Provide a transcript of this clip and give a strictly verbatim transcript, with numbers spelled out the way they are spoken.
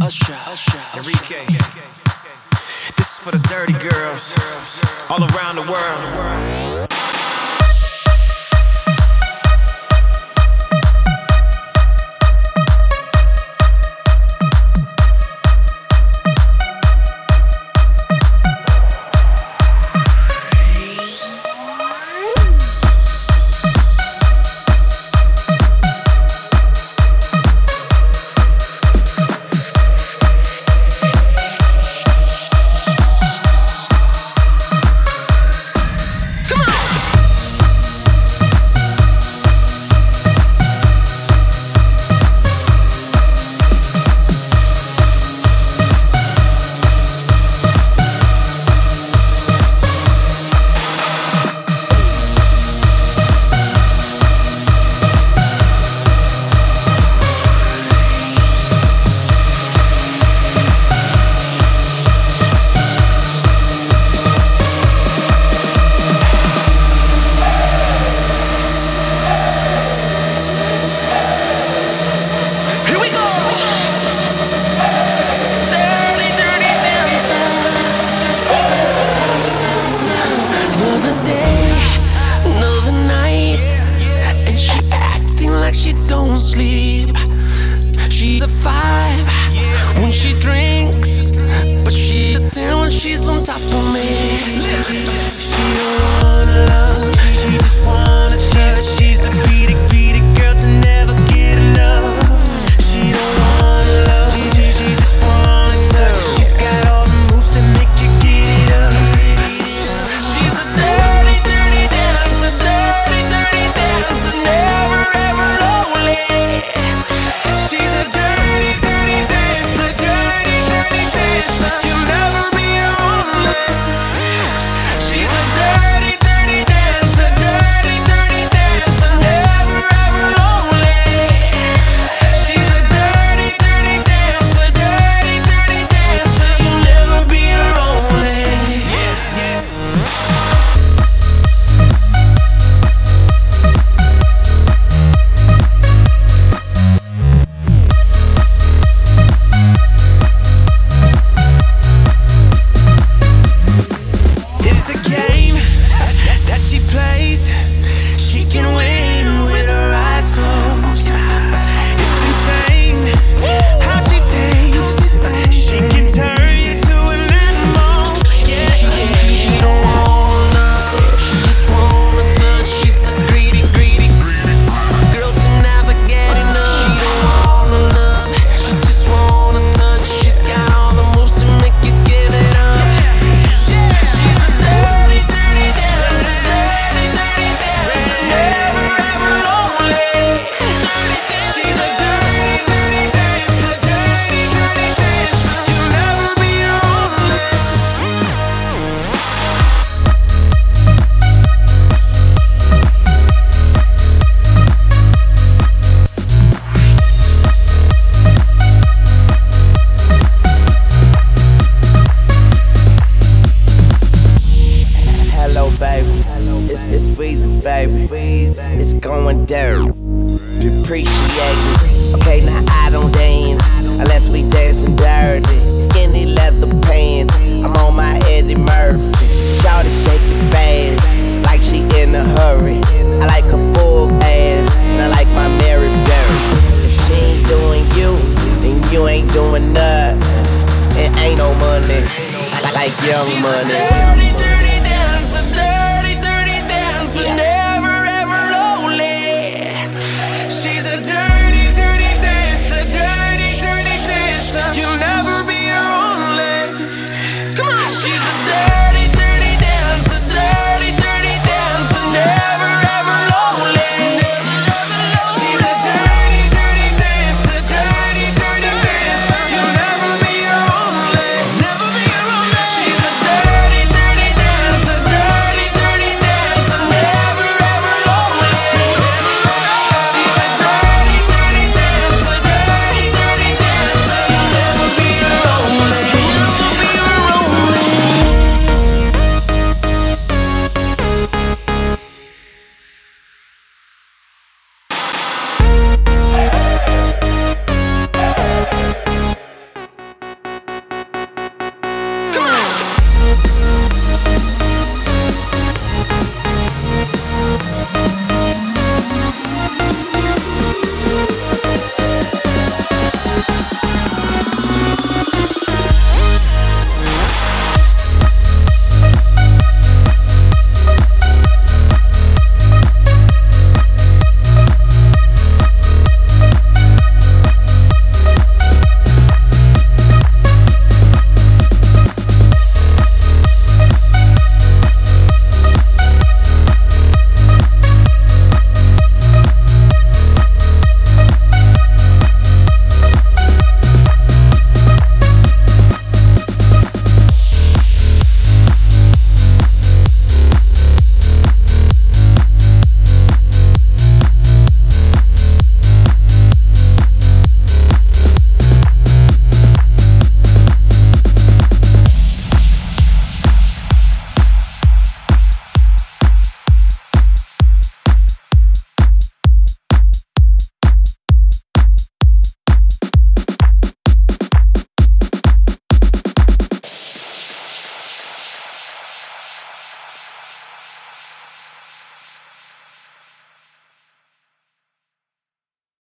Enrique. This is for the dirty girls all around the world. She don't sleep. She's a five when she drinks, but she's a ten when she's on top of me. She don't wanna love, she just wanna touch. She's a beat it, beat it girl to never get enough. She don't wanna love, she, she just wanna touch. She's got all the moves that make you get it up. She's a dirty, dirty dancer, dirty, dirty dancer, never ever. She's a dirty, dirty dancer, dirty, dirty dancer. You'll never be lonely. She's a dirty, dirty dancer, dirty, dirty dancer, never ever lonely. She's a dirty, dirty dancer, dirty, dirty dancer. You'll never be lonely. Yeah, yeah. She can win with her eyes closed. It's insane how she tastes. She can turn you to an animal. Yeah, yeah. She don't wanna love, she just wanna touch. She's a greedy, greedy girl to never get enough. She don't wanna love, she just wanna touch. She's got all the moves to make you give it up. She's a dirty, dirty dancer, dirty, dirty dancer, never ever lonely. She's a dirty, dirty dancer, dirty, dirty dancer. You'll never be lonely. Hello, baby. It's Miss Weezy, baby. It's going down. Depreciation. Okay, now I don't dance unless we dancing dirty. Skinny leather pants. I'm on my Eddie Murphy. Shawty shaking fast, like she in a hurry. I like her full ass, and I like my Mary Berry. If she ain't doing you, then you ain't doing nothing. It ain't no money, like Young Money.